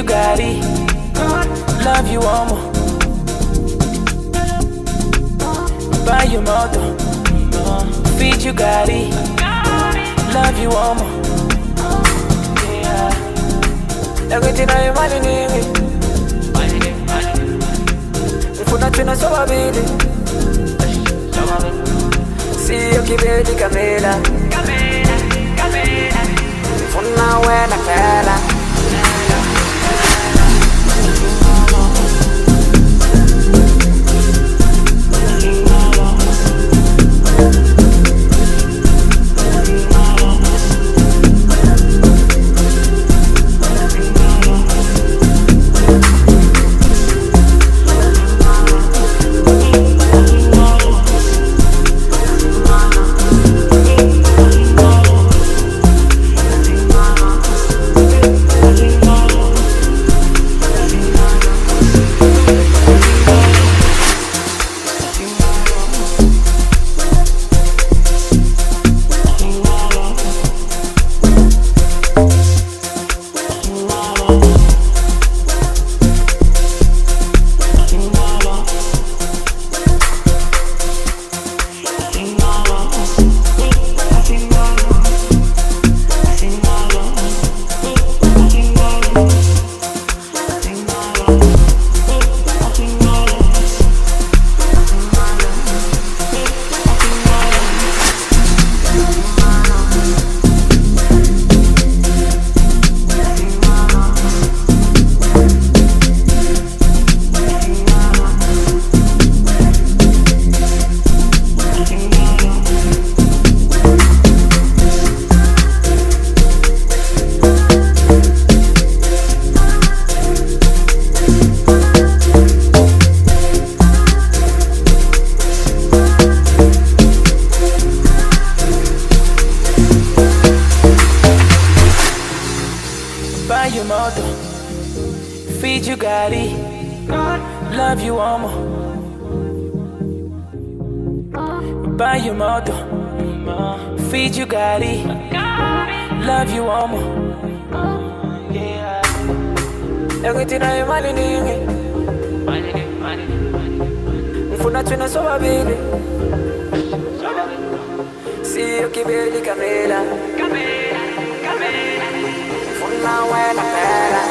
you Gotti, love you more. Buy you moto, feed you Gotti, love you more. Yeah, everything I am money nigga. If not you know so I be see you keep it Camila. If not when I fell. Buy you moto, feed you Gotti, love you more. Buy you moto, feed you Gotti, love you more. Yeah, everything I am money nigga. If not you know so I be see you keep it Camila. Now when I